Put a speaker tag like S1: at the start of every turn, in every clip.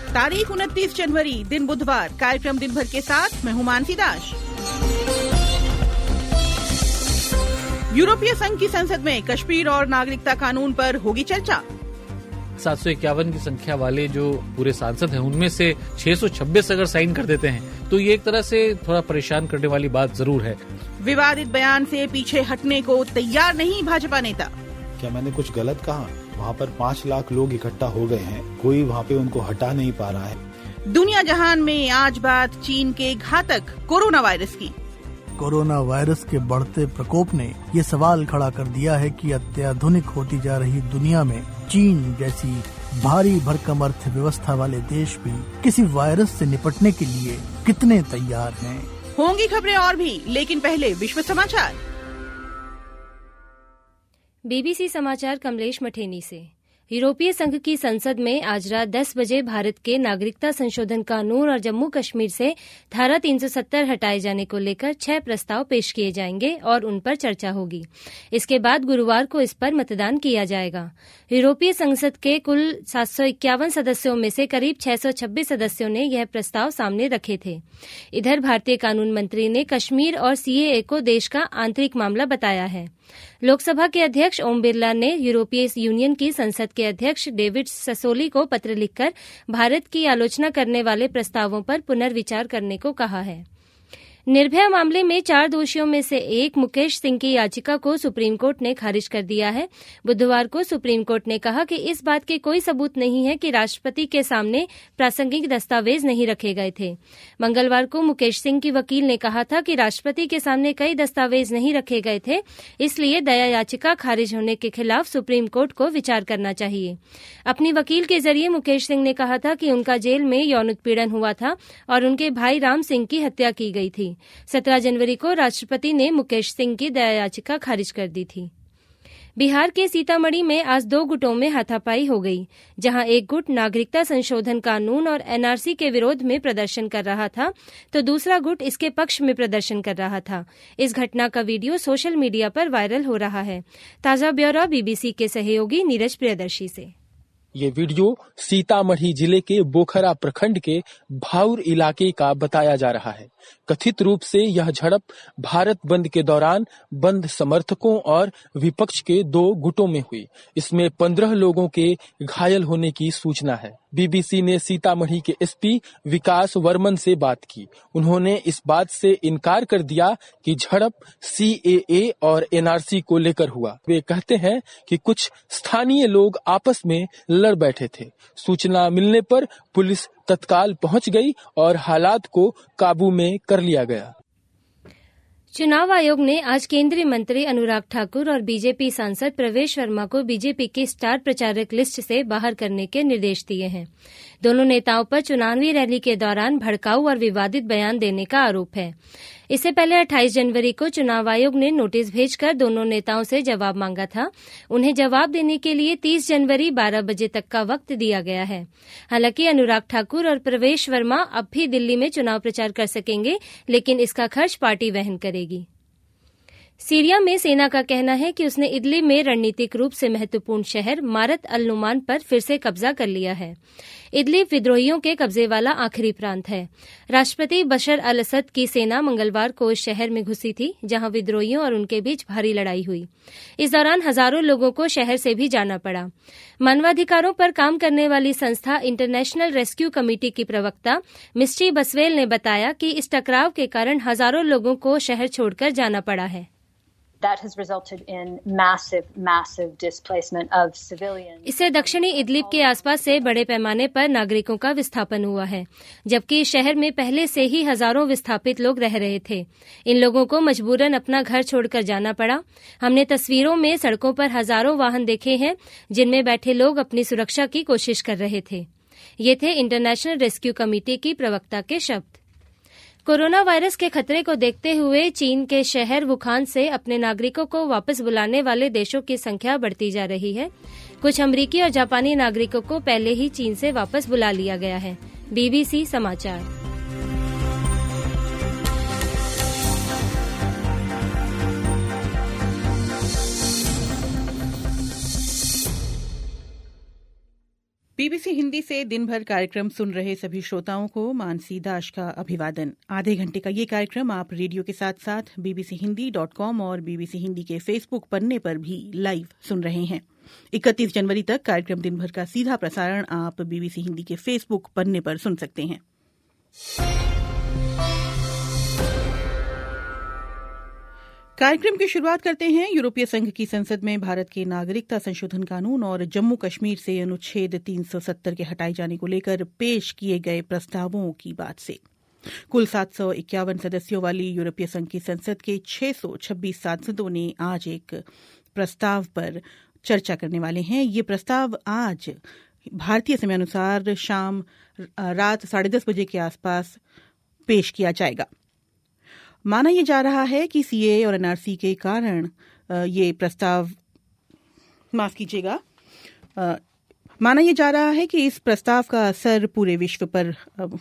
S1: तारीख 29 जनवरी, दिन बुधवार। कार्यक्रम दिन भर के साथ मैं हूं मानसी दास। यूरोपीय संघ की संसद में कश्मीर और नागरिकता कानून पर होगी चर्चा।
S2: 751 की संख्या वाले जो पूरे सांसद हैं उनमें से 626 अगर साइन कर देते हैं तो ये एक तरह से थोड़ा परेशान करने वाली बात जरूर है।
S1: विवादित बयान से पीछे हटने को तैयार नहीं भाजपा नेता।
S3: क्या मैंने कुछ गलत कहा? वहाँ पर 5 लाख लोग इकट्ठा हो गए हैं, कोई वहाँ पे उनको हटा नहीं पा रहा है।
S1: दुनिया जहान में आज बात चीन के घातक कोरोना वायरस की।
S4: कोरोना वायरस के बढ़ते प्रकोप ने ये सवाल खड़ा कर दिया है कि अत्याधुनिक होती जा रही दुनिया में चीन जैसी भारी भरकम अर्थव्यवस्था वाले देश भी किसी वायरस से निपटने के लिए कितने तैयार हैं।
S1: होंगी खबरें और भी, लेकिन पहले विश्व समाचार।
S5: बीबीसी समाचार कमलेश मठेनी से। यूरोपीय संघ की संसद में आज रात 10 बजे भारत के नागरिकता संशोधन कानून और जम्मू कश्मीर से धारा 370 हटाए जाने को लेकर 6 प्रस्ताव पेश किए जाएंगे और उन पर चर्चा होगी। इसके बाद गुरुवार को इस पर मतदान किया जाएगा। यूरोपीय संसद के कुल 751 सदस्यों में से करीब 626 सदस्यों ने यह प्रस्ताव सामने रखे थे। इधर भारतीय कानून मंत्री ने कश्मीर और सीएए को देश का आंतरिक मामला बताया है। लोकसभा के अध्यक्ष ओम बिरला ने यूरोपीय यूनियन की संसद के अध्यक्ष डेविड ससोली को पत्र लिखकर भारत की आलोचना करने वाले प्रस्तावों पर पुनर्विचार करने को कहा है। निर्भया मामले में 4 दोषियों में से एक मुकेश सिंह की याचिका को सुप्रीम कोर्ट ने खारिज कर दिया है। बुधवार को सुप्रीम कोर्ट ने कहा कि इस बात के कोई सबूत नहीं है कि राष्ट्रपति के सामने प्रासंगिक दस्तावेज नहीं रखे गए थे। मंगलवार को मुकेश सिंह की वकील ने कहा था कि राष्ट्रपति के सामने कई दस्तावेज नहीं रखे गए थे, इसलिए दया याचिका खारिज होने के खिलाफ सुप्रीम कोर्ट को विचार करना चाहिए। अपनी वकील के जरिए मुकेश सिंह ने कहा था कि उनका जेल में यौन उत्पीड़न हुआ था और उनके भाई राम सिंह की हत्या की गई थी। 17 जनवरी को राष्ट्रपति ने मुकेश सिंह की दया याचिका खारिज कर दी थी। बिहार के सीतामढ़ी में आज 2 गुटों में हाथापाई हो गई, जहां एक गुट नागरिकता संशोधन कानून और एनआरसी के विरोध में प्रदर्शन कर रहा था तो दूसरा गुट इसके पक्ष में प्रदर्शन कर रहा था। इस घटना का वीडियो सोशल मीडिया पर वायरल हो रहा है। ताजा ब्यौरा बीबीसी के सहयोगी नीरज प्रियदर्शी से।
S6: ये वीडियो सीतामढ़ी जिले के बोखरा प्रखंड के भाउर इलाके का बताया जा रहा है। कथित रूप से यह झड़प भारत बंद के दौरान बंद समर्थकों और विपक्ष के 2 गुटों में हुई। इसमें 15 लोगों के घायल होने की सूचना है। बीबीसी ने सीतामढ़ी के एसपी विकास वर्मन से बात की। उन्होंने इस बात से इनकार कर दिया कि झड़प सीएए और एनआरसी को लेकर हुआ। वे कहते हैं कि कुछ स्थानीय लोग आपस में लड़ बैठे थे। सूचना मिलने पर पुलिस तत्काल पहुंच गई और हालात को काबू में कर लिया गया।
S5: चुनाव आयोग ने आज केंद्रीय मंत्री अनुराग ठाकुर और बीजेपी सांसद प्रवेश वर्मा को बीजेपी की स्टार प्रचारक लिस्ट से बाहर करने के निर्देश दिए हैं। दोनों नेताओं पर चुनावी रैली के दौरान भड़काऊ और विवादित बयान देने का आरोप है। इससे पहले 28 जनवरी को चुनाव आयोग ने नोटिस भेजकर दोनों नेताओं से जवाब मांगा था। उन्हें जवाब देने के लिए 30 जनवरी 12 बजे तक का वक्त दिया गया है। हालांकि अनुराग ठाकुर और प्रवेश वर्मा अब भी दिल्ली में चुनाव प्रचार कर सकेंगे, लेकिन इसका खर्च पार्टी वहन करेगी। सीरिया में सेना का कहना है कि उसने इदलिब में रणनीतिक रूप से महत्वपूर्ण शहर मारत अल नुमान पर फिर से कब्जा कर लिया है। इदलिब विद्रोहियों के कब्जे वाला आखिरी प्रांत है। राष्ट्रपति बशर अल असद की सेना मंगलवार को इस शहर में घुसी थी, जहां विद्रोहियों और उनके बीच भारी लड़ाई हुई। इस दौरान हजारों लोगों को शहर से भी जाना पड़ा। मानवाधिकारों पर काम करने वाली संस्था इंटरनेशनल रेस्क्यू कमेटी की प्रवक्ता मिस्ट्री बसवेल ने बताया कि इस टकराव के कारण हजारों लोगों को शहर छोड़कर जाना पड़ा है। इससे दक्षिणी इदलिब के आसपास से बड़े पैमाने पर नागरिकों का विस्थापन हुआ है, जबकि शहर में पहले से ही हजारों विस्थापित लोग रह रहे थे। इन लोगों को मजबूरन अपना घर छोड़कर जाना पड़ा। हमने तस्वीरों में सड़कों पर हजारों वाहन देखे हैं, जिनमें बैठे लोग अपनी सुरक्षा की कोशिश कर रहे थे। ये थे इंटरनेशनल रेस्क्यू कमेटी की प्रवक्ता के शब्द। कोरोना वायरस के खतरे को देखते हुए चीन के शहर वुहान से अपने नागरिकों को वापस बुलाने वाले देशों की संख्या बढ़ती जा रही है। कुछ अमेरिकी और जापानी नागरिकों को पहले ही चीन से वापस बुला लिया गया है। बीबीसी समाचार।
S1: बीबीसी हिंदी से दिन भर कार्यक्रम सुन रहे सभी श्रोताओं को मानसी दास का अभिवादन। आधे घंटे का ये कार्यक्रम आप रेडियो के साथ साथ bbchondi.com और बीबीसी हिंदी के फेसबुक पन्ने पर भी लाइव सुन रहे हैं। 31 जनवरी तक कार्यक्रम दिन भर का सीधा प्रसारण आप बीबीसी हिंदी के फेसबुक पन्ने पर सुन सकते हैं। कार्यक्रम की शुरुआत करते हैं यूरोपीय संघ की संसद में भारत के नागरिकता संशोधन कानून और जम्मू कश्मीर से अनुच्छेद 370 के हटाए जाने को लेकर पेश किए गए प्रस्तावों की बात से। कुल 751 सदस्यों वाली यूरोपीय संघ की संसद के 626 सांसदों ने आज एक प्रस्ताव पर चर्चा करने वाले हैं। ये प्रस्ताव आज भारतीय समय अनुसार शाम रात 10:30 बजे के आसपास पेश किया जाएगा। माना यह जा रहा है कि सीएए और एनआरसी के कारण ये प्रस्ताव माना यह जा रहा है कि इस प्रस्ताव का असर पूरे विश्व पर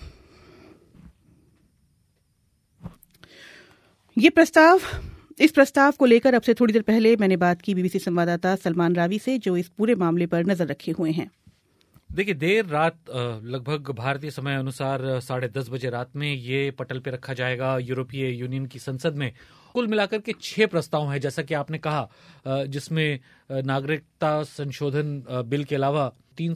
S1: इस प्रस्ताव को लेकर अब से थोड़ी देर पहले मैंने बात की बीबीसी संवाददाता सलमान रावी से, जो इस पूरे मामले पर नजर रखे हुए हैं।
S2: देखिए, देर रात लगभग भारतीय समय अनुसार 10:30 बजे रात में ये पटल पे रखा जाएगा यूरोपीय यूनियन की संसद में। कुल मिलाकर के 6 प्रस्ताव हैं, जैसा कि आपने कहा, जिसमें नागरिकता संशोधन बिल के अलावा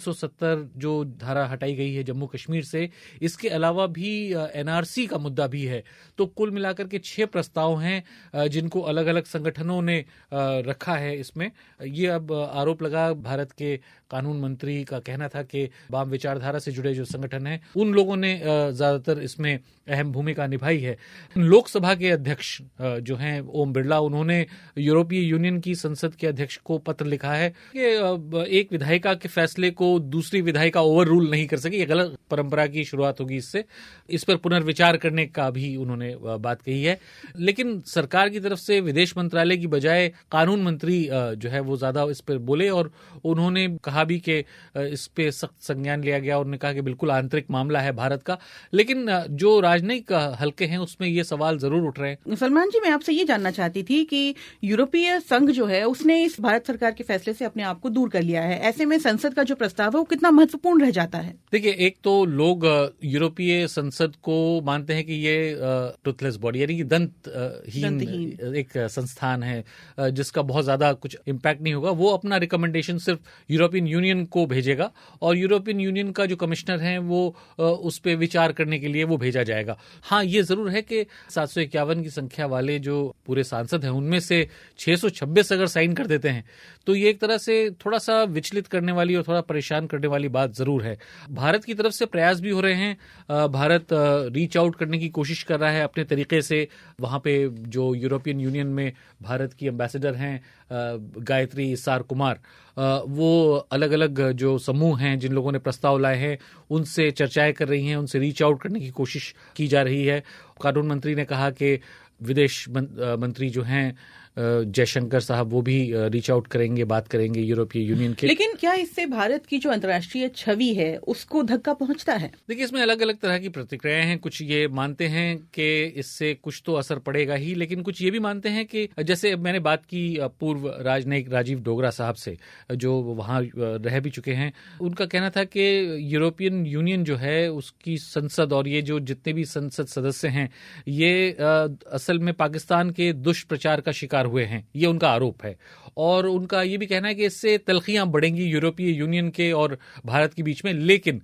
S2: 370 जो धारा हटाई गई है जम्मू कश्मीर से, इसके अलावा भी एनआरसी का मुद्दा भी है। तो कुल मिलाकर के 6 प्रस्ताव हैं जिनको अलग अलग संगठनों ने रखा है। इसमें ये अब आरोप लगा, भारत के कानून मंत्री का कहना था कि वाम विचारधारा से जुड़े जो संगठन हैं उन लोगों ने ज्यादातर इसमें अहम भूमिका निभाई है। लोकसभा के अध्यक्ष जो हैं ओम बिरला, उन्होंने यूरोपीय यूनियन की संसद के अध्यक्ष को पत्र लिखा है कि एक विधायिका के फैसले को दूसरी विधायिका ओवर रूल नहीं कर सकी। ये गलत परंपरा की शुरुआत होगी इससे। इस पर पुनर्विचार करने का भी उन्होंने बात कही है। लेकिन सरकार की तरफ से विदेश मंत्रालय की बजाय कानून मंत्री जो है वो ज्यादा इस पर बोले और उन्होंने कहा भी कि इस पे सख्त संज्ञान लिया गया। उन्होंने कहा कि बिल्कुल आंतरिक मामला है भारत का, लेकिन जो राजनयिक हलके हैं उसमें ये सवाल जरूर उठ रहे हैं।
S1: सलमान जी, मैं आपसे ये जानना चाहती थी कि यूरोपीय संघ जो है उसने इस भारत सरकार के फैसले से अपने आप को दूर कर लिया है। ऐसे में संसद का जो प्रस्ताव है वो कितना महत्वपूर्ण रह जाता है?
S2: देखिए, एक तो लोग यूरोपीय संसद को मानते हैं कि ये टूथलेस बॉडी यानी कि दंतहीन एक संस्थान है जिसका बहुत ज्यादा कुछ इम्पैक्ट नहीं होगा। वो अपना रिकमेंडेशन सिर्फ यूरोपियन यूनियन को भेजेगा और यूरोपियन यूनियन का जो कमिश्नर है वो उस पर विचार करने के लिए वो भेजा जाएगा। हाँ, ये जरूर है कि 751 की संख्या वाले जो पूरे सांसद हैं उनमें से 626 अगर साइन कर देते हैं तो ये एक तरह से थोड़ा सा विचलित करने वाली और थोड़ा परेशान करने वाली बात जरूर है। भारत की तरफ से प्रयास भी हो रहे हैं। भारत रीच आउट करने की कोशिश कर रहा है अपने तरीके से। वहां पे जो यूरोपियन यूनियन में भारत की एम्बेसडर हैं गायत्री इसार कुमार, वो अलग अलग जो समूह हैं जिन लोगों ने प्रस्ताव लाए हैं उनसे चर्चाएं कर रही हैं, उनसे रीच आउट करने की कोशिश की जा रही है। कानून मंत्री ने कहा कि विदेश मंत्री जो हैं जयशंकर साहब वो भी रीच आउट करेंगे, बात करेंगे यूरोपीय यूनियन के।
S1: लेकिन क्या इससे भारत की जो अंतर्राष्ट्रीय छवि है उसको धक्का पहुंचता है?
S2: देखिए, इसमें अलग अलग तरह की प्रतिक्रियाएं हैं। कुछ ये मानते हैं कि इससे कुछ तो असर पड़ेगा ही, लेकिन कुछ ये भी मानते हैं कि जैसे मैंने बात की पूर्व राजनयिक राजीव डोगरा साहब से जो वहां रह भी चुके हैं, उनका कहना था कि यूरोपियन यूनियन जो है उसकी संसद और ये जो जितने भी संसद सदस्य हैं ये असल में पाकिस्तान के दुष्प्रचार का शिकार हुए हैं, ये उनका आरोप है। और उनका ये भी कहना है कि इससे तलखियां बढ़ेंगी यूरोपीय यूनियन के और भारत के बीच में। लेकिन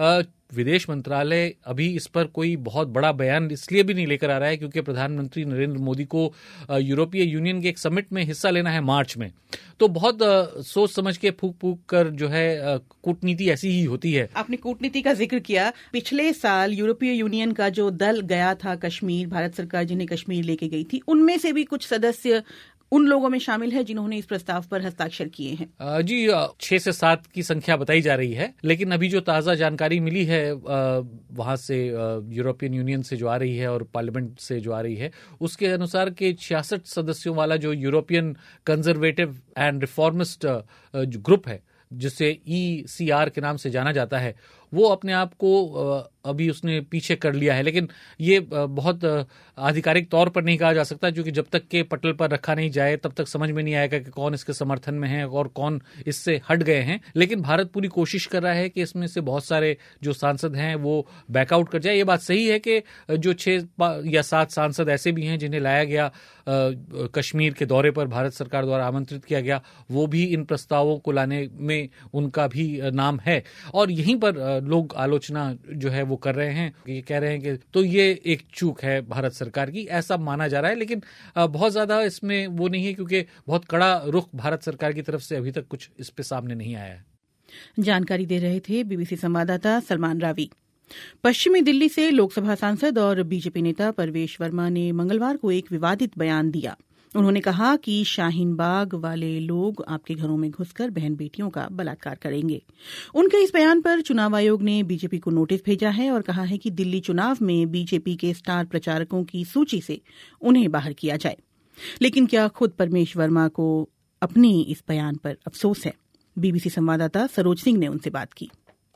S2: विदेश मंत्रालय अभी इस पर कोई बहुत बड़ा बयान इसलिए भी नहीं लेकर आ रहा है क्योंकि प्रधानमंत्री नरेंद्र मोदी को यूरोपीय यूनियन के एक समिट में हिस्सा लेना है मार्च में। तो बहुत सोच समझ के फूक फूक कर जो है कूटनीति ऐसी ही होती है।
S1: आपने कूटनीति का जिक्र किया। पिछले साल यूरोपीय यूनियन का जो दल गया था कश्मीर, भारत सरकार जिन्हें कश्मीर लेके गई थी, उनमें से भी कुछ सदस्य उन लोगों में शामिल है जिन्होंने इस प्रस्ताव पर हस्ताक्षर किए हैं।
S2: जी 6 से 7 की संख्या बताई जा रही है, लेकिन अभी जो ताज़ा जानकारी मिली है वहां से यूरोपियन यूनियन से जो आ रही है और पार्लियामेंट से जो आ रही है उसके अनुसार के 66 सदस्यों वाला जो European Conservative and Reformist Group है जिसे ECR के नाम से जाना जाता है, वो अपने आप को अभी उसने पीछे कर लिया है, लेकिन ये बहुत आधिकारिक तौर पर नहीं कहा जा सकता, क्योंकि जब तक के पटल पर रखा नहीं जाए तब तक समझ में नहीं आएगा कि कौन इसके समर्थन में है और कौन इससे हट गए हैं। लेकिन भारत पूरी कोशिश कर रहा है कि इसमें से बहुत सारे जो सांसद हैं वो बैकआउट कर जाए। ये बात सही है कि जो 6 या 7 सांसद ऐसे भी हैं जिन्हें लाया गया कश्मीर के दौरे पर, भारत सरकार द्वारा आमंत्रित किया गया, वो भी इन प्रस्तावों को लाने में उनका भी नाम है। और यहीं पर लोग आलोचना जो है वो कर रहे हैं, ये कह रहे हैं कि तो ये एक चूक है भारत सरकार की, ऐसा माना जा रहा है। लेकिन बहुत ज्यादा इसमें वो नहीं है, क्योंकि बहुत कड़ा रुख भारत सरकार की तरफ से अभी तक कुछ इस पे सामने नहीं आया है।
S1: जानकारी दे रहे थे बीबीसी संवाददाता सलमान रावी। पश्चिमी दिल्ली से लोकसभा सांसद और बीजेपी नेता परवेश वर्मा ने मंगलवार को एक विवादित बयान दिया। उन्होंने कहा कि शाहीन बाग वाले लोग आपके घरों में घुसकर बहन बेटियों का बलात्कार करेंगे। उनके इस बयान पर चुनाव आयोग ने बीजेपी को नोटिस भेजा है और कहा है कि दिल्ली चुनाव में बीजेपी के स्टार प्रचारकों की सूची से उन्हें बाहर किया जाए। लेकिन क्या खुद परवेश वर्मा को अपनी इस बयान पर अफसोस है? बीबीसी संवाददाता सरोज सिंह ने उनसे बात की।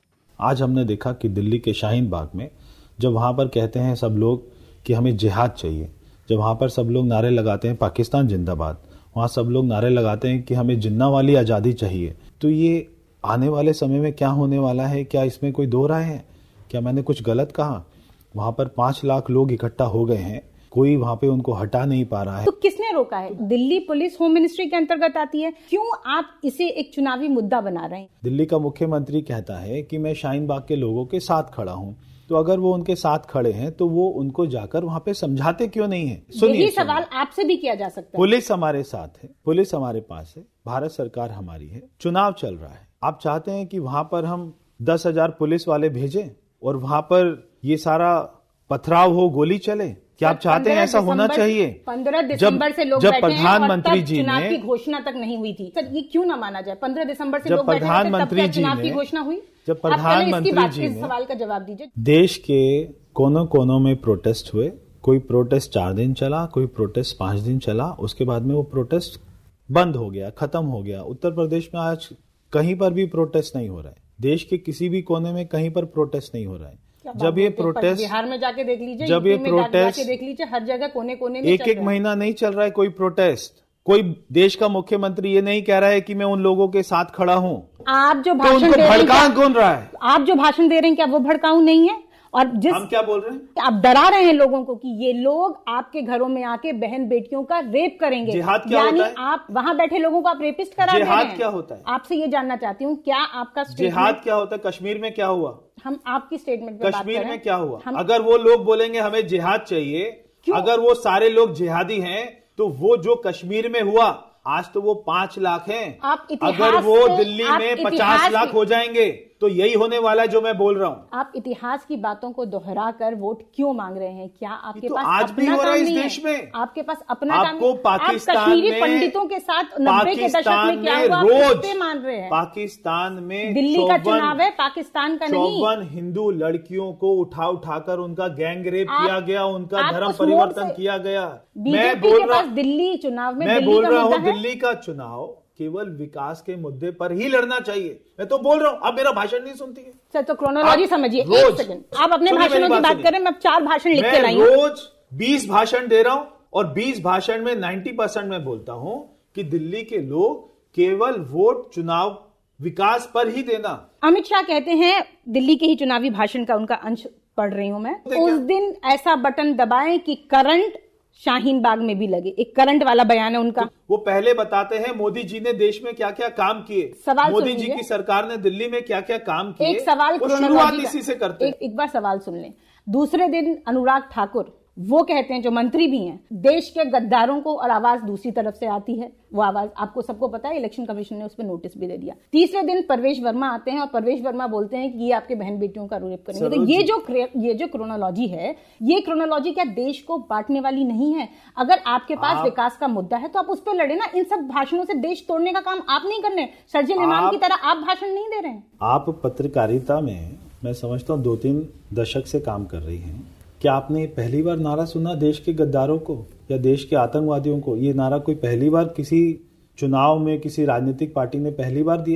S3: आज हमने देखा कि दिल्ली के शाहीन बाग में जब वहां पर कहते हैं सब लोग कि हमें जिहाद चाहिए, जब वहां पर सब लोग नारे लगाते हैं पाकिस्तान जिंदाबाद, वहां सब लोग नारे लगाते हैं कि हमें जिन्ना वाली आजादी चाहिए, तो ये आने वाले समय में क्या होने वाला है? क्या इसमें कोई दो राय है? क्या मैंने कुछ गलत कहा? वहां पर 5 लाख लोग इकट्ठा हो गए हैं, कोई वहां पे उनको हटा नहीं पा रहा है।
S7: तो किसने रोका है? दिल्ली पुलिस होम मिनिस्ट्री के अंतर्गत आती है। क्यों आप इसे एक चुनावी मुद्दा बना रहे हैं? दिल्ली
S3: का मुख्यमंत्री कहता है कि मैं शाहीन बाग के लोगों के साथ खड़ा हूं, तो अगर वो उनके साथ खड़े हैं तो वो उनको जाकर वहां पे समझाते क्यों नहीं है?
S7: यही सवाल आपसे भी किया जा सकता है।
S3: पुलिस हमारे साथ है, पुलिस हमारे पास है, भारत सरकार हमारी है, चुनाव चल रहा है। आप चाहते हैं कि वहां पर हम 10,000 पुलिस वाले भेजें और वहां पर ये सारा पथराव हो, गोली चले? क्या आप चाहते हैं ऐसा होना चाहिए?
S7: 15 दिसंबर से लोग
S3: जब प्रधानमंत्री जी
S7: चुनाव
S3: ने
S7: की घोषणा तक नहीं हुई थी, सर ये क्यों ना माना जाए? 15 दिसंबर से लोग
S3: प्रधानमंत्री जी
S7: चुनाव की घोषणा हुई,
S3: जब प्रधानमंत्री जी
S7: ने सवाल का जवाब दीजिए।
S3: देश के कोनों कोनों में प्रोटेस्ट हुए, कोई प्रोटेस्ट 4 दिन चला, कोई प्रोटेस्ट 5 दिन चला, उसके बाद में वो प्रोटेस्ट बंद हो गया, खत्म हो गया। उत्तर प्रदेश में आज कहीं पर भी प्रोटेस्ट नहीं हो रहा है, देश के किसी भी कोने में कहीं पर प्रोटेस्ट नहीं हो रहा है। जब ये प्रोटेस्ट
S7: बिहार में जाके देख लीजिए,
S3: जब ये प्रोटेस्ट
S7: देख लीजिए, हर जगह कोने कोने में
S3: एक महीना नहीं चल रहा है कोई प्रोटेस्ट। कोई देश का मुख्यमंत्री ये नहीं कह रहा है कि मैं उन लोगों के साथ खड़ा हूं।
S7: आप जो भाषण दे रहे हैं,
S3: भड़का कौन रहा है?
S7: आप जो भाषण दे रहे हैं क्या वो भड़काऊ नहीं है? और
S3: हम क्या बोल रहे हैं?
S7: आप डरा रहे हैं लोगों को कि ये लोग आपके घरों में आके बहन बेटियों का रेप करेंगे।
S3: जिहाद क्या होता है?
S7: आप वहां बैठे लोगों को आप रेपिस्ट करा रहे हैं।
S3: जिहाद क्या होता है?
S7: आपसे ये जानना चाहती हूँ, क्या आपका
S3: जिहाद क्या होता है? कश्मीर में क्या हुआ?
S7: हम आपकी स्टेटमेंट पे
S3: कश्मीर में क्या हुआ? अगर वो लोग बोलेंगे हमें जिहाद चाहिए, अगर वो सारे लोग जिहादी हैं, तो वो जो कश्मीर में हुआ, आज तो वो 5 लाख हैं, अगर वो दिल्ली में 50 लाख हो जाएंगे तो यही होने वाला है जो मैं बोल रहा हूँ।
S7: आप इतिहास की बातों को दोहरा कर वोट क्यों मांग रहे हैं? क्या आपके पास
S3: आज भी हो रहा है इस देश में?
S7: आपके पास अपना काम
S3: आपको पाकिस्तान
S7: कश्मीरी पंडितों के साथ 90 के दशक में क्या हुआ
S3: रोज
S7: मान रहे हैं?
S3: पाकिस्तान में
S7: दिल्ली का चुनाव है, पाकिस्तान का नहीं।
S3: 54 हिंदू लड़कियों को उठाकर उनका गैंग रेप किया गया, उनका धर्म परिवर्तन किया गया।
S7: मैं बोल रहा हूँ दिल्ली चुनाव में,
S3: मैं बोल रहा हूँ दिल्ली का चुनाव केवल विकास के मुद्दे पर ही लड़ना चाहिए। मैं तो बोल रहा हूं, आप मेरा भाषण नहीं सुनती है।
S7: सर तो क्रोनोलॉजी समझिए। एक सेकंड, आप अपने भाषणों की बात करें, मैं 4 भाषण लिख के लाई हूं।
S3: रोज 20 भाषण दे रहा हूं और 20 भाषण में 90% में बोलता हूं कि दिल्ली के लोग केवल वोट चुनाव विकास पर ही देना।
S7: अमित शाह कहते हैं, दिल्ली के ही चुनावी भाषण का उनका अंश पढ़ रही हूं मैं, उस दिन ऐसा बटन दबाएं कि करंट शाहीन बाग में भी लगे। एक करंट वाला बयान है उनका।
S3: वो पहले बताते हैं मोदी जी ने देश में क्या क्या काम किए, मोदी जी की सरकार ने दिल्ली में क्या क्या काम किए।
S7: एक सवाल
S3: शुरुआत इसी से करते हैं।
S7: एक बार सवाल सुन लें। दूसरे दिन अनुराग ठाकुर वो कहते हैं, जो मंत्री भी हैं, देश के गद्दारों को और आवाज दूसरी तरफ से आती है। वो आवाज आपको सबको पता है, इलेक्शन कमीशन ने उस पर नोटिस भी दे दिया। तीसरे दिन परवेश वर्मा आते हैं और परवेश वर्मा बोलते हैं कि ये आपके बहन बेटियों का रेप करेंगे। तो ये जो क्रोनोलॉजी है, ये क्रोनोलॉजी क्या देश को बांटने वाली नहीं है? अगर आपके पास विकास का मुद्दा है तो आप उस पर लड़े ना। इन सब भाषणों से देश तोड़ने का काम आप नहीं कर रहे। शर्जील इमाम की तरह आप भाषण नहीं दे रहे हैं।
S3: आप पत्रकारिता में मैं समझता हूँ 2-3 दशक से काम कर रही हैं। क्या आपने पहली बार नारा सुना देश के गद्दारों को या देश के आतंकवादियों को? ये नारा कोई पहली बार किसी चुनाव में किसी राजनीतिक पार्टी ने पहली बार दिया है?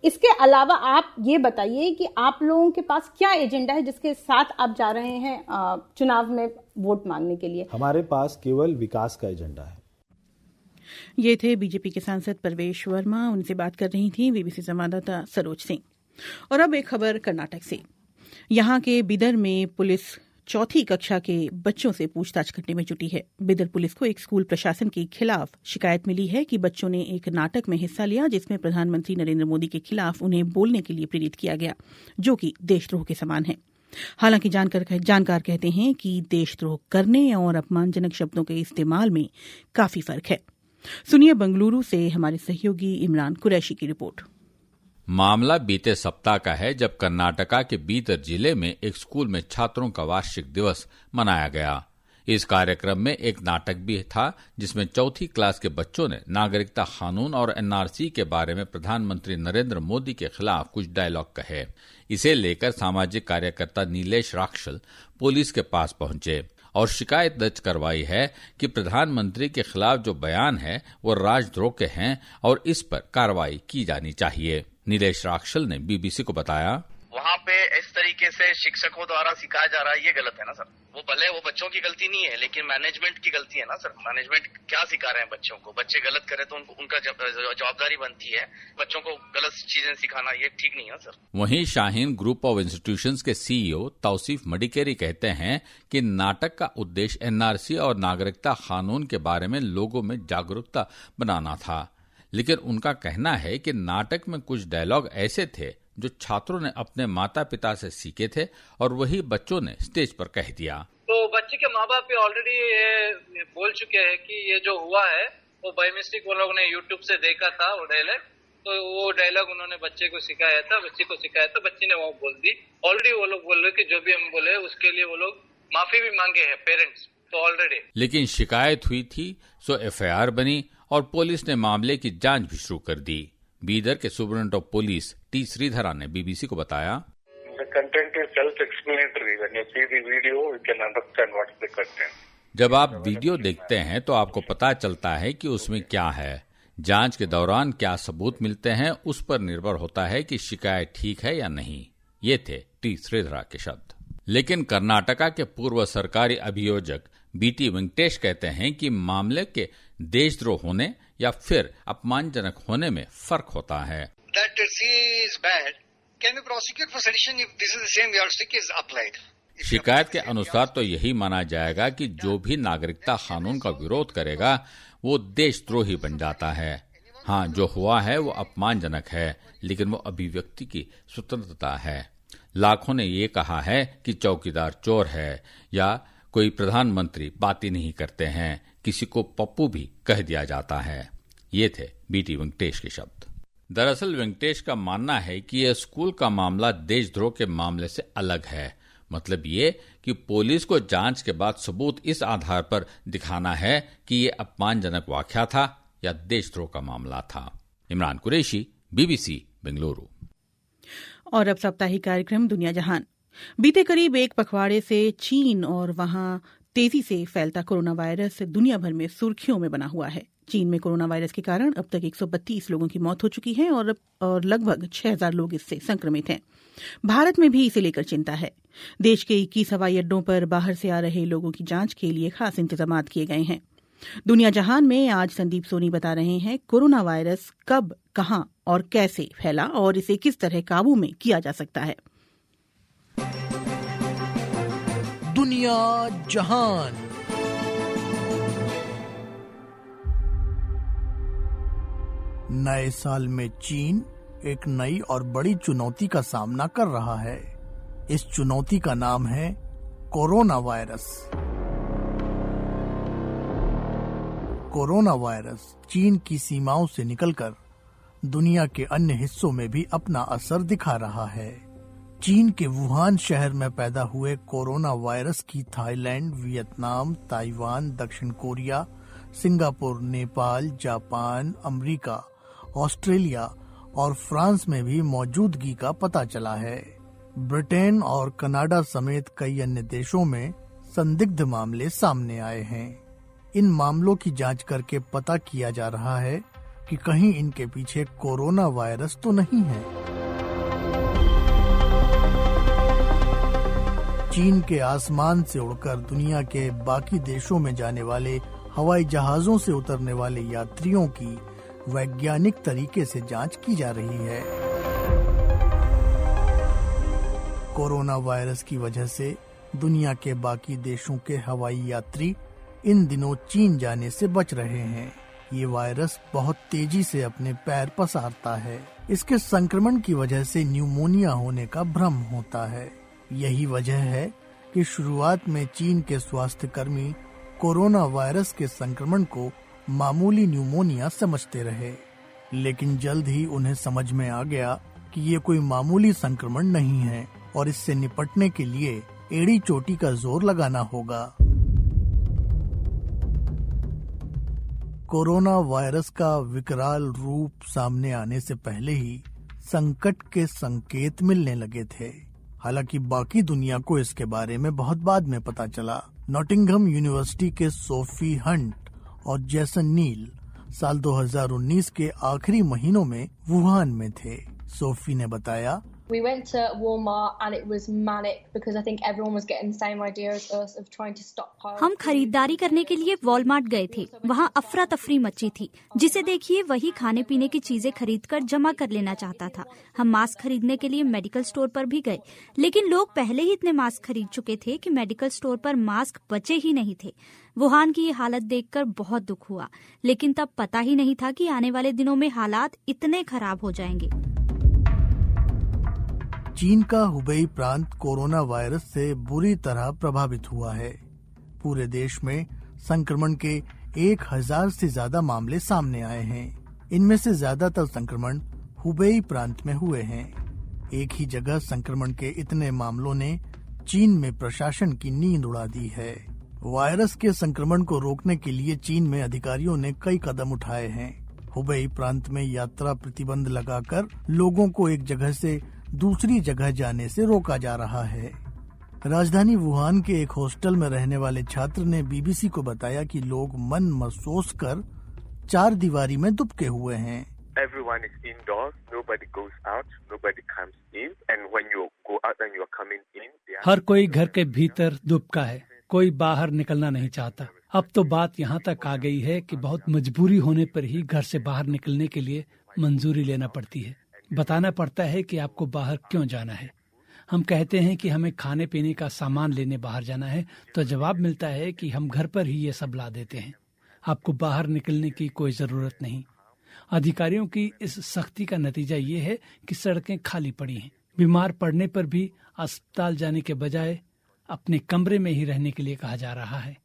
S7: इसके अलावा आप ये बताइए कि आप लोगों के पास क्या एजेंडा है जिसके साथ आप जा रहे हैं चुनाव में वोट मांगने के लिए?
S3: हमारे पास केवल विकास का एजेंडा है।
S1: ये थे बीजेपी के सांसद परवेश वर्मा, उनसे बात कर रही थी बीबीसी संवाददाता सरोज सिंह। और अब एक खबर कर्नाटक से। यहाँ के बिदर में पुलिस चौथी कक्षा के बच्चों से पूछताछ करने में जुटी है। बिदर पुलिस को एक स्कूल प्रशासन के खिलाफ शिकायत मिली है कि बच्चों ने एक नाटक में हिस्सा लिया जिसमें प्रधानमंत्री नरेंद्र मोदी के खिलाफ उन्हें बोलने के लिए प्रेरित किया गया, जो कि देशद्रोह के समान है। हालांकि जानकार कहते हैं कि देशद्रोह करने और अपमानजनक शब्दों के इस्तेमाल में काफी फर्क है। सुनिए बेंगलुरु से हमारे सहयोगी इमरान कुरैशी की रिपोर्ट।
S8: मामला बीते सप्ताह का है जब कर्नाटका के बीदर जिले में एक स्कूल में छात्रों का वार्षिक दिवस मनाया गया। इस कार्यक्रम में एक नाटक भी था जिसमें चौथी क्लास के बच्चों ने नागरिकता कानून और एनआरसी के बारे में प्रधानमंत्री नरेंद्र मोदी के खिलाफ कुछ डायलॉग कहे। इसे लेकर सामाजिक कार्यकर्ता नीलेश राक्षल पुलिस के पास पहुंचे और शिकायत दर्ज करवाई है कि प्रधानमंत्री के खिलाफ जो बयान है वो राजद्रोह के हैं और इस पर कार्रवाई की जानी चाहिए। नीलेश राक्षल ने बीबीसी को बताया,
S9: वहाँ पे इस तरीके से शिक्षकों द्वारा सिखाया जा रहा है, ये गलत है ना सर। वो भले वो बच्चों की गलती नहीं है, लेकिन मैनेजमेंट की गलती है ना सर। मैनेजमेंट क्या सिखा रहे हैं बच्चों को? बच्चे गलत करें तो उनका जवाबदारी बनती है बच्चों को गलत चीजें सिखाना, ये ठीक नहीं है सर।
S8: वहीं शाहीन ग्रुप ऑफ इंस्टीट्यूशंस के सीईओ तौसीफ मडिकेरी कहते हैं कि नाटक का उद्देश्य एनआरसी और नागरिकता कानून के बारे में लोगों में जागरूकता बनाना था, लेकिन उनका कहना है कि नाटक में कुछ डायलॉग ऐसे थे जो छात्रों ने अपने माता पिता से सीखे थे और वही बच्चों ने स्टेज पर कह दिया।
S10: तो बच्चे के माँ बाप ऑलरेडी बोल चुके हैं कि ये जो हुआ है वो बाय मिस्टेक वो लोग ने यूट्यूब से देखा था वो डायलॉग, तो वो डायलॉग उन्होंने बच्चे को सिखाया था, बच्ची ने वो बोल दी। ऑलरेडी वो लोग बोल रहे कि जो भी हम बोले उसके लिए वो लोग माफी भी मांगे हैं पेरेंट्स तो ऑलरेडी।
S8: लेकिन शिकायत हुई थी सो एफआईआर बनी और पुलिस ने मामले की जांच भी शुरू कर दी। बीदर के superintendent of police T Shridhara ने बीबीसी को बताया, जब आप वीडियो देखते हैं तो आपको पता चलता है कि उसमें क्या है। जांच के दौरान क्या सबूत मिलते हैं उस पर निर्भर होता है कि शिकायत ठीक है या नहीं। ये थे टी श्रीधरा के शब्द। लेकिन कर्नाटका के पूर्व सरकारी अभियोजक बीटी वेंकटेश कहते हैं कि मामले के देशद्रोह होने या फिर अपमानजनक होने में फर्क होता है। शिकायत के अनुसार तो यही माना जाएगा कि जो भी नागरिकता कानून का विरोध करेगा वो देशद्रोही बन जाता है। हाँ, जो हुआ है वो अपमानजनक है, लेकिन वो अभिव्यक्ति की स्वतंत्रता है। लाखों ने ये कहा है कि चौकीदार चोर है या कोई प्रधानमंत्री बातें नहीं करते हैं, किसी को पप्पू भी कह दिया जाता है। ये थे बीटी वेंकटेश के शब्द। दरअसल वेंकटेश का मानना है कि यह स्कूल का मामला देशद्रोह के मामले से अलग है। मतलब ये कि पुलिस को जांच के बाद सबूत इस आधार पर दिखाना है कि ये अपमानजनक वाकया था या देशद्रोह का मामला था। इमरान कुरैशी, बीबीसी बेंगलुरु।
S1: और अब साप्ताहिक कार्यक्रम दुनिया जहान। बीते करीब एक पखवाड़े से चीन और वहां तेजी से फैलता कोरोना वायरस दुनिया भर में सुर्खियों में बना हुआ है। चीन में कोरोना वायरस के कारण अब तक 132 लोगों की मौत हो चुकी है और लगभग 6000 लोग इससे संक्रमित हैं। भारत में भी इसे लेकर चिंता है। देश के 21 हवाई अड्डों पर बाहर से आ रहे लोगों की जांच के लिए खास इंतजाम किए गए हैं। दुनिया जहान में आज संदीप सोनी बता रहे हैं कोरोना वायरस कब, कहां और कैसे फैला और इसे किस तरह काबू में किया जा सकता है।
S4: दुनिया जहान। नए साल में चीन एक नई और बड़ी चुनौती का सामना कर रहा है। इस चुनौती का नाम है कोरोना वायरस। कोरोना वायरस चीन की सीमाओं से निकलकर दुनिया के अन्य हिस्सों में भी अपना असर दिखा रहा है। चीन के वुहान शहर में पैदा हुए कोरोना वायरस की थाईलैंड, वियतनाम, ताइवान, दक्षिण Korea, Singapore, Nepal, Japan, America, Australia और फ्रांस में भी मौजूदगी का पता चला है। ब्रिटेन और कनाडा समेत कई अन्य देशों में संदिग्ध मामले सामने आए हैं। इन मामलों की जांच करके पता किया जा रहा है कि कहीं इनके पीछे कोरोना वायरस तो नहीं है। चीन के आसमान से उड़कर दुनिया के बाकी देशों में जाने वाले हवाई जहाजों से उतरने वाले यात्रियों की वैज्ञानिक तरीके से जांच की जा रही है। कोरोना वायरस की वजह से दुनिया के बाकी देशों के हवाई यात्री इन दिनों चीन जाने से बच रहे हैं। ये वायरस बहुत तेजी से अपने पैर पसारता है। इसके संक्रमण की वजह से न्यूमोनिया होने का भ्रम होता है। यही वजह है कि शुरुआत में चीन के स्वास्थ्य कर्मी कोरोना वायरस के संक्रमण को मामूली न्यूमोनिया समझते रहे, लेकिन जल्द ही उन्हें समझ में आ गया कि ये कोई मामूली संक्रमण नहीं है और इससे निपटने के लिए एड़ी चोटी का जोर लगाना होगा। कोरोना वायरस का विकराल रूप सामने आने से पहले ही संकट के संकेत मिलने लगे थे। हालांकि बाकी दुनिया को इसके बारे में बहुत बाद में पता चला। नॉटिंघम यूनिवर्सिटी के सोफी हंट और जैसन नील साल 2019 के आखिरी महीनों में वुहान में थे। सोफी ने बताया,
S11: We went to Walmart and it was manic because I think everyone was getting the same idea as us of trying to stockpile.
S12: हम खरीदारी करने के लिए वॉलमार्ट गए थे। वहाँ अफरा तफरी मची थी। जिसे देखिए वही खाने पीने की चीजें खरीदकर जमा कर लेना चाहता था। हम मास्क खरीदने के लिए मेडिकल स्टोर पर भी गए, लेकिन लोग पहले ही इतने मास्क खरीद चुके थे कि मेडिकल स्टोर पर मास्क बचे ही नहीं थे। वुहान की ये हालत देखकर बहुत दुख हुआ, लेकिन तब पता ही नहीं था कि आने वाले दिनों में हालात इतने खराब हो जाएंगे।
S4: चीन का हुबेई प्रांत कोरोना वायरस से बुरी तरह प्रभावित हुआ है। पूरे देश में संक्रमण के 1000 से ज्यादा मामले सामने आए हैं। इनमें से ज्यादातर संक्रमण हुबेई प्रांत में हुए हैं। एक ही जगह संक्रमण के इतने मामलों ने चीन में प्रशासन की नींद उड़ा दी है। वायरस के संक्रमण को रोकने के लिए चीन में अधिकारियों ने कई कदम उठाए हैं। हुबेई प्रांत में यात्रा प्रतिबंध लगाकर लोगों को एक जगह से दूसरी जगह जाने से रोका जा रहा है। राजधानी वुहान के एक हॉस्टल में रहने वाले छात्र ने बीबीसी को बताया कि लोग मन महसूस कर चार दीवारी में दुबके हुए हैं।
S13: Everyone is indoors, nobody goes out, nobody comes in, and when you go out and you are coming in,
S14: हर कोई घर के भीतर दुबका है, कोई बाहर निकलना नहीं चाहता। अब तो बात यहाँ तक आ गई है कि बहुत मजबूरी होने पर ही घर से बाहर निकलने के लिए मंजूरी लेना पड़ती है। बताना पड़ता है कि आपको बाहर क्यों जाना है। हम कहते हैं कि हमें खाने पीने का सामान लेने बाहर जाना है, तो जवाब मिलता है कि हम घर पर ही ये सब ला देते हैं, आपको बाहर निकलने की कोई जरूरत नहीं। अधिकारियों की इस सख्ती का नतीजा ये है कि सड़कें खाली पड़ी हैं। बीमार पड़ने पर भी अस्पताल जाने के बजाय अपने कमरे में ही रहने के लिए कहा जा रहा है।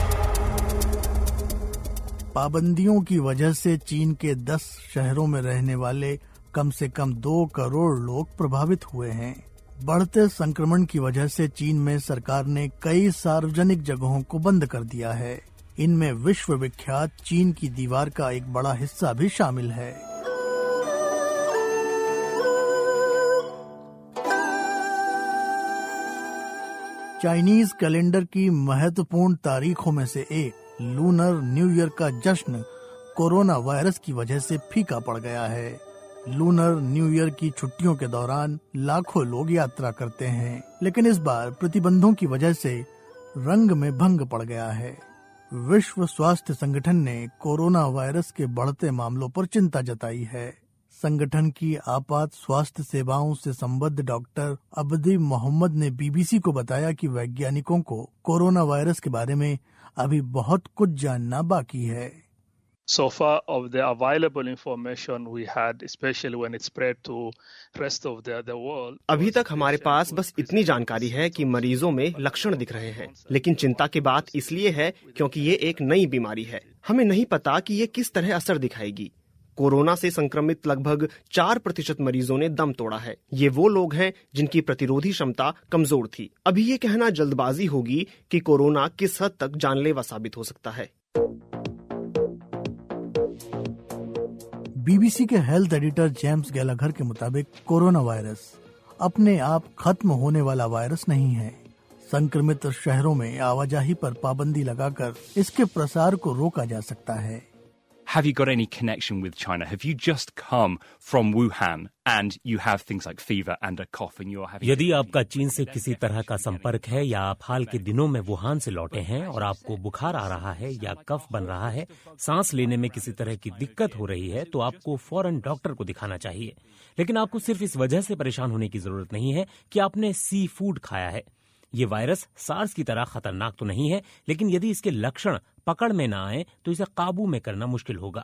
S4: पाबंदियों की वजह से चीन के 10 शहरों में रहने वाले कम से कम 2 करोड़ लोग प्रभावित हुए हैं। बढ़ते संक्रमण की वजह से चीन में सरकार ने कई सार्वजनिक जगहों को बंद कर दिया है। इनमें विश्व विख्यात चीन की दीवार का एक बड़ा हिस्सा भी शामिल है। चाइनीज कैलेंडर की महत्वपूर्ण तारीखों में से एक लूनर न्यू ईयर का जश्न कोरोना वायरस की वजह से फीका पड़ गया है। लूनर न्यू ईयर की छुट्टियों के दौरान लाखों लोग यात्रा करते हैं, लेकिन इस बार प्रतिबंधों की वजह से रंग में भंग पड़ गया है। विश्व स्वास्थ्य संगठन ने कोरोना वायरस के बढ़ते मामलों पर चिंता जताई है। संगठन की आपात स्वास्थ्य सेवाओं से संबद्ध डॉक्टर अब्दी मोहम्मद ने बीबीसी को बताया कि वैज्ञानिकों को कोरोना वायरस के बारे में अभी बहुत कुछ जानना बाकी है।
S6: So far of the available information we had, especially when it spread to rest of the world.
S15: अभी तक हमारे पास बस इतनी जानकारी है कि मरीजों में लक्षण दिख रहे हैं, लेकिन चिंता की बात इसलिए है क्योंकि ये एक नई बीमारी है। हमें नहीं पता कि ये किस तरह असर दिखाएगी। कोरोना से संक्रमित लगभग 4% मरीजों ने दम तोड़ा है। ये वो लोग हैं जिनकी प्रतिरोधी क्षमता कमजोर थी। अभी ये कहना जल्दबाजी होगी कि कोरोना किस हद तक जानलेवा साबित हो सकता है।
S4: बीबीसी के हेल्थ एडिटर जेम्स गैलाघर के मुताबिक कोरोना वायरस अपने आप खत्म होने वाला वायरस नहीं है। संक्रमित शहरों में आवाजाही पर पाबंदी लगाकर इसके प्रसार को रोका जा सकता है।
S16: have you got any connection with China? Have you just come from Wuhan and you have things like fever and a cough and you are having...
S17: यदि आपका चीन से किसी तरह का संपर्क है या आप हाल के दिनों में वुहान से लौटे हैं और आपको बुखार आ रहा है या कफ बन रहा है, सांस लेने में किसी तरह की दिक्कत हो रही है, तो आपको फौरन डॉक्टर को दिखाना चाहिए। लेकिन आपको सिर्फ इस वजह से परेशान होने की जरूरत नहीं है कि आपने सी फूड खाया है। ये वायरस सार्स की तरह खतरनाक तो नहीं है, लेकिन यदि इसके लक्षण पकड़ में ना आए तो इसे काबू में करना मुश्किल होगा।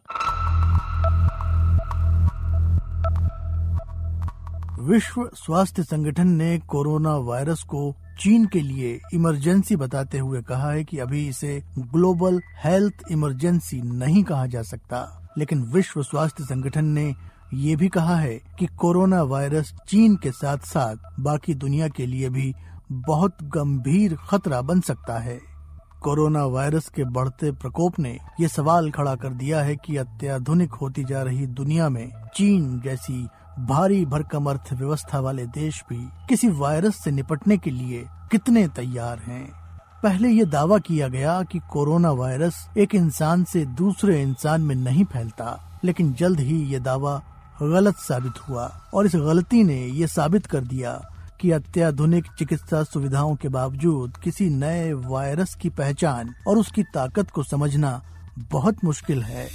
S4: विश्व स्वास्थ्य संगठन ने कोरोना वायरस को चीन के लिए इमरजेंसी बताते हुए कहा है कि अभी इसे ग्लोबल हेल्थ इमरजेंसी नहीं कहा जा सकता, लेकिन विश्व स्वास्थ्य संगठन ने ये भी कहा है कि कोरोना वायरस चीन के साथ साथ बाकी दुनिया के लिए भी बहुत गंभीर खतरा बन सकता है। कोरोना वायरस के बढ़ते प्रकोप ने ये सवाल खड़ा कर दिया है कि अत्याधुनिक होती जा रही दुनिया में चीन जैसी भारी भरकम अर्थव्यवस्था वाले देश भी किसी वायरस से निपटने के लिए कितने तैयार हैं। पहले ये दावा किया गया कि कोरोना वायरस एक इंसान से दूसरे इंसान में नहीं फैलता, लेकिन जल्द ही ये दावा गलत साबित हुआ और इस गलती ने ये साबित कर दिया कि अत्याधुनिक चिकित्सा सुविधाओं के बावजूद किसी नए वायरस की पहचान और उसकी ताकत को समझना बहुत मुश्किल है।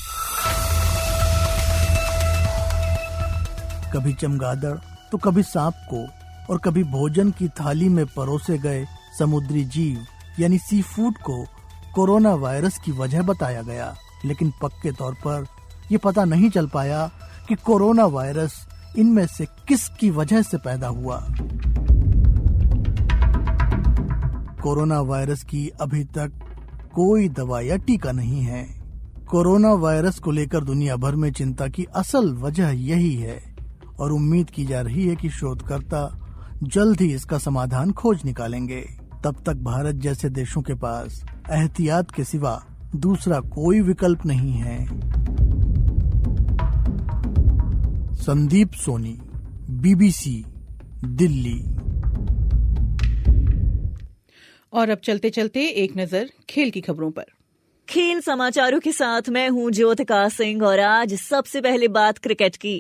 S4: कभी चमगादड़ तो कभी सांप को और कभी भोजन की थाली में परोसे गए समुद्री जीव यानी सी फूड को कोरोना वायरस की वजह बताया गया, लेकिन पक्के तौर पर ये पता नहीं चल पाया कि कोरोना वायरस इनमें से किसकी वजह से पैदा हुआ। कोरोना वायरस की अभी तक कोई दवा या टीका नहीं है। कोरोना वायरस को लेकर दुनिया भर में चिंता की असल वजह यही है और उम्मीद की जा रही है कि शोधकर्ता जल्द ही इसका समाधान खोज निकालेंगे। तब तक भारत जैसे देशों के पास एहतियात के सिवा दूसरा कोई विकल्प नहीं है। संदीप सोनी, BBC, दिल्ली।
S1: और अब चलते चलते एक नजर खेल की खबरों पर।
S18: खेल समाचारों के साथ मैं हूं ज्योतिका सिंह और आज सबसे पहले बात क्रिकेट की।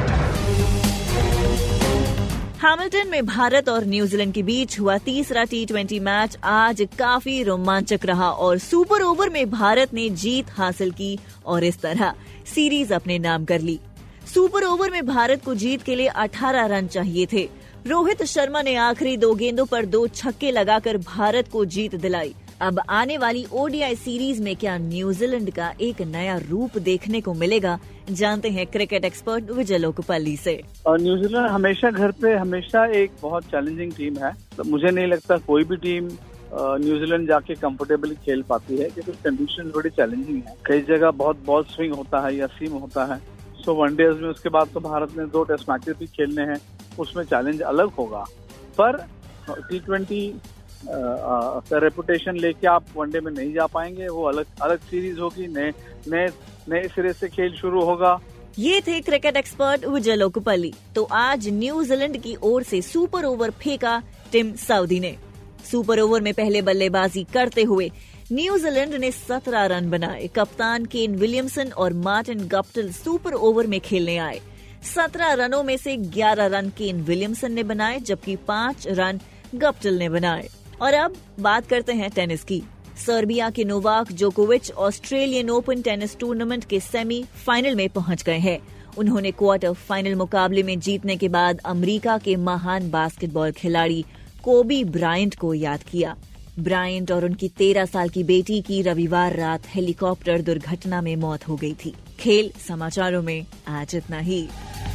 S18: हैमिल्टन में भारत और न्यूजीलैंड के बीच हुआ तीसरा T20 मैच आज काफी रोमांचक रहा और सुपर ओवर में भारत ने जीत हासिल की और इस तरह सीरीज अपने नाम कर ली। सुपर ओवर में भारत को जीत के लिए 18 रन चाहिए थे। रोहित शर्मा ने आखिरी 2 गेंदों पर 2 छक्के लगाकर भारत को जीत दिलाई। अब आने वाली ODI सीरीज में क्या न्यूजीलैंड का एक नया रूप देखने को मिलेगा, जानते हैं क्रिकेट एक्सपर्ट विजय लोकपल्ली से।
S19: न्यूजीलैंड हमेशा घर पे हमेशा एक बहुत चैलेंजिंग टीम है, तो मुझे नहीं लगता कोई भी टीम न्यूजीलैंड जाके कंफर्टेबली खेल पाती है, क्योंकि कंडीशन बड़ी चैलेंजिंग है। कई जगह बहुत बॉल स्विंग होता है या सीम होता है। सो वनडेज में उसके बाद तो भारत ने 2 टेस्ट मैचेस भी खेलने हैं, उसमें चैलेंज अलग होगा। पर T20 का रेपुटेशन लेके आप वनडे में नहीं जा पाएंगे, वो अलग सीरीज होगी, नए सिरे से खेल शुरू होगा।
S18: ये थे क्रिकेट एक्सपर्ट विजय लोकपल्ली। तो आज न्यूजीलैंड की ओर से सुपर ओवर फेंका टिम साउदी ने। सुपर ओवर में पहले बल्लेबाजी करते हुए न्यूजीलैंड ने 17 रन बनाए। कप्तान केन विलियमसन और मार्टिन गप्टिल सुपर ओवर में खेलने आए। 17 रनों में से 11 रन केन विलियमसन ने बनाए, जबकि 5 रन गप्टिल ने बनाए। और अब बात करते हैं टेनिस की। सर्बिया के नोवाक जोकोविच ऑस्ट्रेलियन ओपन टेनिस टूर्नामेंट के सेमीफाइनल में पहुंच गए हैं। उन्होंने क्वार्टर फाइनल मुकाबले में जीतने के बाद अमेरिका के महान बास्केटबॉल खिलाड़ी कोबी ब्रायंट को याद किया। ब्रायंट और उनकी 13 साल की बेटी की रविवार रात हेलीकॉप्टर दुर्घटना में मौत हो गई थी। खेल समाचारों में आज इतना ही।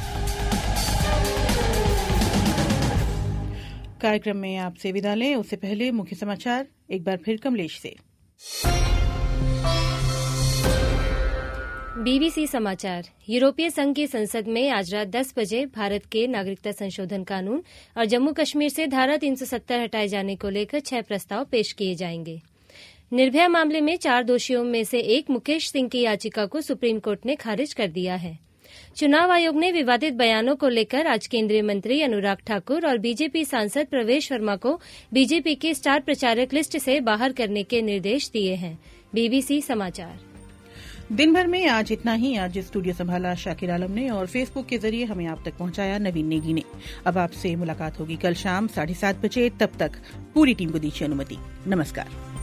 S1: कार्यक्रम में आपसे विदा लें, उससे पहले मुख्य समाचार एक बार फिर कमलेश से।
S5: BBC समाचार। यूरोपीय संघ की संसद में आज रात 10 बजे भारत के नागरिकता संशोधन कानून और जम्मू कश्मीर से धारा 370 हटाए जाने को लेकर 6 प्रस्ताव पेश किए जाएंगे। निर्भया मामले में 4 दोषियों में से एक मुकेश सिंह की याचिका को सुप्रीम कोर्ट ने खारिज कर दिया है। चुनाव आयोग ने विवादित बयानों को लेकर आज केंद्रीय मंत्री अनुराग ठाकुर और बीजेपी सांसद प्रवेश वर्मा को बीजेपी के स्टार प्रचारक लिस्ट से बाहर करने के निर्देश दिए हैं। BBC समाचार।
S1: दिन भर में आज इतना ही। आज स्टूडियो संभाला शाकिर आलम ने और फेसबुक के जरिए हमें आप तक पहुंचाया नवीन नेगी ने। अब आपसे मुलाकात होगी कल शाम 7:30 बजे। तब तक पूरी टीम को दीजिए अनुमति। नमस्कार।